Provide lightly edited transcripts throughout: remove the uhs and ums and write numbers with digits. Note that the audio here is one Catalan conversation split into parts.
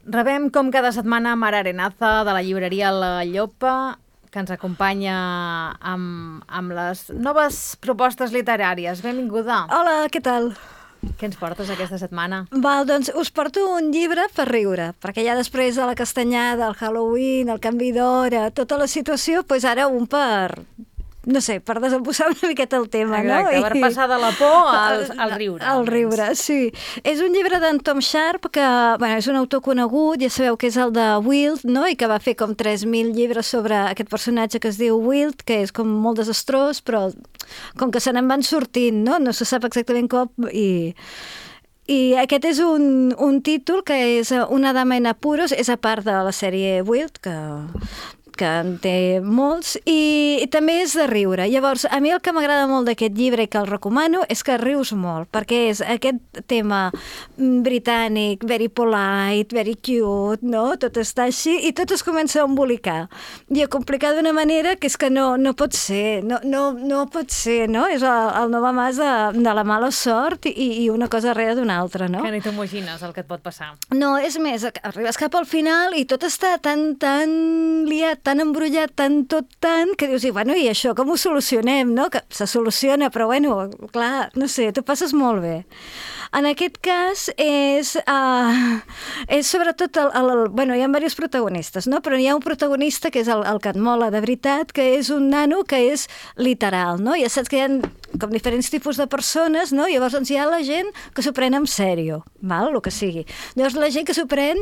Rebem com cada setmana Mara Arenaza de la llibreria La Llopa, que ens acompanya amb les noves propostes literàries. Benvinguda. Hola, què tal? Què ens portes aquesta setmana? Val, doncs us porto un llibre per riure, perquè ja després de la castanyada, el Halloween, el canvi d'hora, tota la situació, doncs ara un per... no sé, per desembussar una miqueta el tema, exacte, no? Per passar de la por al riure. Al riure, sí. És un llibre d'en Tom Sharp, que bueno, és un autor conegut, ja sabeu que és el de Wilt, no? I que va fer com 3.000 llibres sobre aquest personatge que es diu Wilt, que és com molt desastrós, però com que se n'en van sortint, no? No se sap exactament com, i aquest és un títol que és Una dama en apuros, és a part de la sèrie Wilt, que en té molts, i també és de riure. Llavors, a mi el que m'agrada molt d'aquest llibre i que el recomano és que rius molt, perquè és aquest tema britànic, very polite, very cute, no? Tot està així i tot es comença a embolicar i a complicar d'una manera que és que no pot ser, no pot ser, no? És el nou amàs de la mala sort i una cosa darrere d'una altra, no? Que ni t'imagines el que et pot passar. No, és més, arribes cap al final i tot està tan liat, tan embrollat, tant, que dius, bueno, i això com ho solucionem, no? Que se soluciona, però bueno, clar, no sé, t'ho passes molt bé. En aquest cas és sobretot bueno, hi ha diversos protagonistes, no? Però hi ha un protagonista que és el que et mola de veritat, que és un nano que és literal, no? Ja saps que hi ha com diferents tipus de persones, no? Llavors doncs, hi ha la gent que s'ho pren en sèrio, val? El que sigui. Llavors la gent que s'ho pren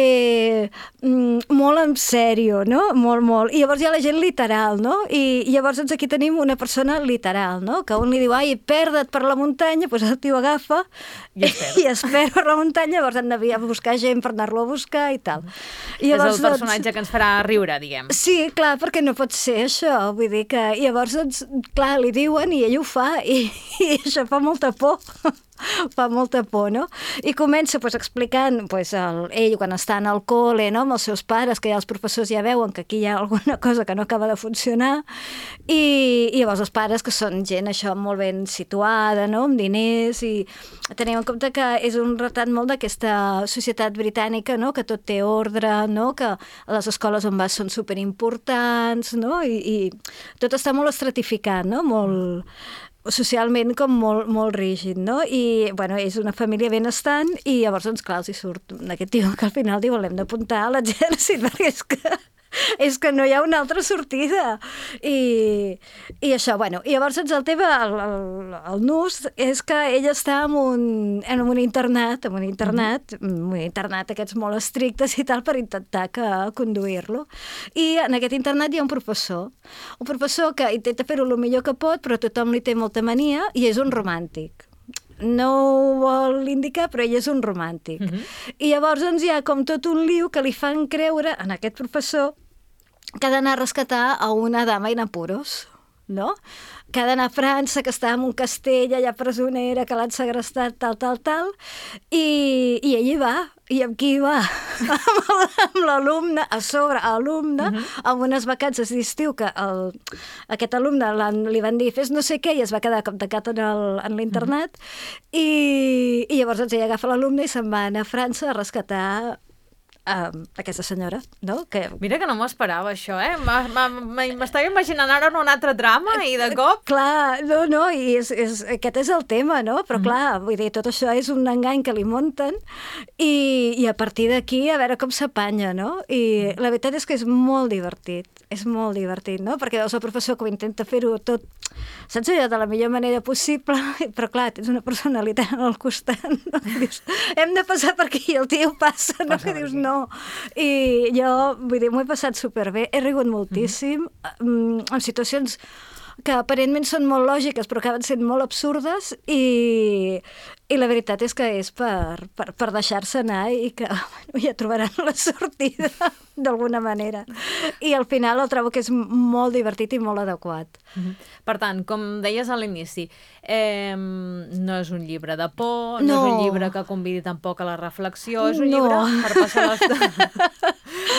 molt en sèrio, no? Molt. I llavors hi ha la gent literal, no? I llavors doncs, aquí tenim una persona literal, no? Que un li diu, ai, perda't per la muntanya, doncs el tio agafa i es perd per la muntanya, llavors han de buscar gent per anar-lo a buscar i tal. I llavors, és el personatge que ens farà riure, diguem. Sí, clar, perquè no pot ser això, vull dir que llavors, doncs, clar, li diuen i ell ho fa i això fa molta por. Fa molta por, no? I comença explicant ell quan està en el col·le, no? Amb els seus pares, que ja els professors ja veuen que aquí hi ha alguna cosa que no acaba de funcionar, i llavors els pares, que són gent això molt ben situada, no? Amb diners, i tenim en compte que és un retrat molt d'aquesta societat britànica, no? Que tot té ordre, no? Que les escoles on vas són superimportants, no? I tot està molt estratificat, no? Molt socialment com molt rígid, no? I, bueno, és una família benestant i llavors, doncs, clar, els hi surt aquest tio que al final diu, l'hem d'apuntar a l'exèrcit perquè és que no hi ha una altra sortida. I això, bueno, i llavors el tema, el nus, és que ell està en un internat aquests molt estrictes i tal, per intentar conduir-lo. I en aquest internat hi ha un professor que intenta fer-ho el millor que pot, però tothom li té molta mania i és un romàntic. No ho vol indicar, però ell és un romàntic. I llavors doncs, hi ha com tot un liu que li fan creure a aquest professor que ha d'anar a rescatar a una dama en apuros, no? Que ha d'anar a França, que està en un castell allà presonera, que l'han segrestat, tal, i ell hi va. I amb qui hi va? Amb l'alumne, a sobre alumne, amb unes vacances d'estiu que aquest alumne li van dir fes no sé què i es va quedar com tancat en l'internat i llavors ell agafa l'alumne i se'n va anar a França a rescatar aquesta senyora, no? Mira que no m'ho esperava, això, eh? M'estava imaginant ara un altre drama i de cop... Clar, no, i aquest és el tema, no? Però clar, vull dir, tot això és un engany que li munten i a partir d'aquí a veure com s'apanya, no? I la veritat és que és molt divertit, no? Perquè veus el professor que ho intenta fer-ho tot, saps allò, de la millor manera possible, però clar, tens una personalitat al costat, no? Dius, hem de passar per aquí i el tio passa, no? Que dius, no. I jo, vull dir, m'ho he passat superbé, he rigut moltíssim, en situacions que aparentment són molt lògiques però acaben sent molt absurdes i la veritat és que és per deixar-se anar i que ja trobaran la sortida d'alguna manera. I al final el trobo que és molt divertit i molt adequat. Per tant, com deies a l'inici, no és un llibre de por, no és un llibre que convidi tampoc a la reflexió, és un llibre per passar l'estona.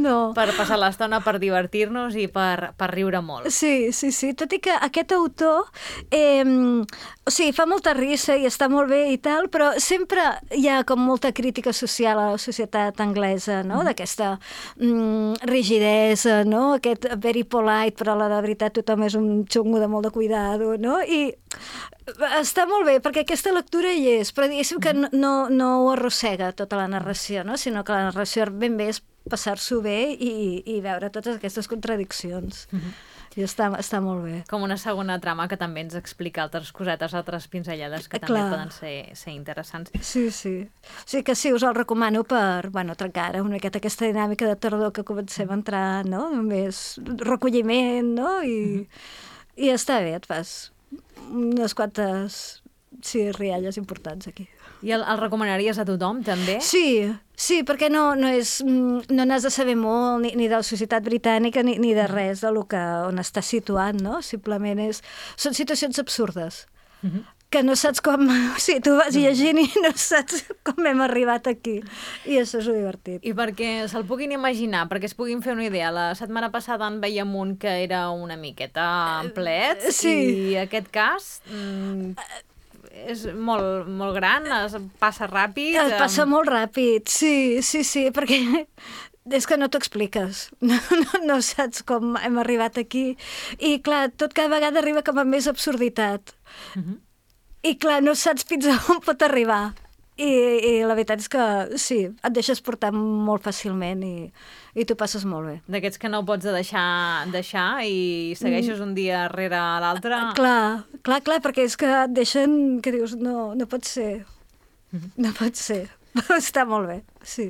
No. Per passar l'estona, per divertir-nos i per riure molt. Sí. Tot i que aquest autor o sigui, fa molta risa i està molt bé i tal, però sempre hi ha com molta crítica social a la societat anglesa, no? D'aquesta rigidesa, no? Aquest very polite, però la de veritat tothom és un xungo de molt de cuidado, no? I està molt bé, perquè aquesta lectura hi és, però diguéssim que no ho arrossega tota la narració, no? Sinó que la narració ben bé és passar-s'ho bé i veure totes aquestes contradiccions. I està molt bé. Com una segona trama que també ens explica altres cosetes, altres pinzellades que també poden ser interessants. Sí. O sigui que sí, us el recomano per, trencar una miqueta aquesta dinàmica de tardor que comencem a entrar, no? Més recolliment, no? I està bé, et fas unes quantes rialles importants aquí. I el recomanaries a tothom, també? Sí, perquè no n'has de saber molt ni de la societat britànica ni de res on està situat, no? Simplement són situacions absurdes, que no saps com... O sigui, tu vas llegint i no saps com hem arribat aquí. I això és divertit. I perquè se'l puguin imaginar, perquè es puguin fer una idea. La setmana passada en veiem un que era una miqueta amplet, i aquest cas... és molt, molt gran, passa ràpid. Passa molt ràpid, sí, perquè és que no t'ho expliques, no saps com hem arribat aquí. I clar, tot cada vegada arriba com a més absurditat. I clar, no saps fins a on pot arribar. I la veritat és que sí, et deixes portar molt fàcilment i t'ho passes molt bé. D'aquests que no pots deixar i segueixes un dia rere l'altre. Clar, perquè és que et deixen, que dius, no pot ser. No pot ser. Està molt bé, sí.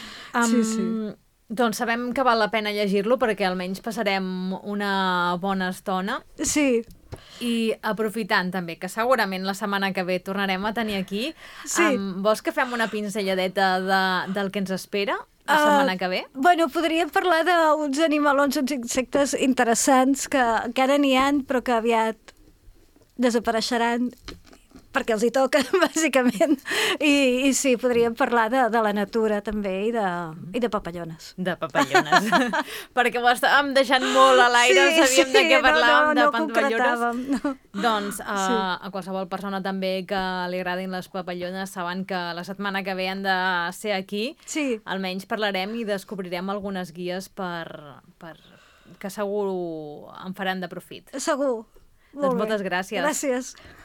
Doncs sabem que val la pena llegir-lo perquè almenys passarem una bona estona. Sí. I aprofitant també, que segurament la setmana que ve tornarem a tenir aquí, vols que fem una pinzelladeta del que ens espera la setmana que ve? Podríem parlar d'uns animalons, uns insectes interessants que encara n'hi ha, però que aviat desapareixeran perquè els hi toca, bàsicament. I sí, podríem parlar de la natura també i de papallones. De papallones. Perquè ho estàvem deixant molt a l'aire, sabíem de què parlàvem, de papallones. No. Doncs a qualsevol persona també que li agradin les papallones saben que la setmana que ve han de ser aquí. Sí. Almenys parlarem i descobrirem algunes guies que segur en faran de profit. Segur. Doncs moltes gràcies. Gràcies.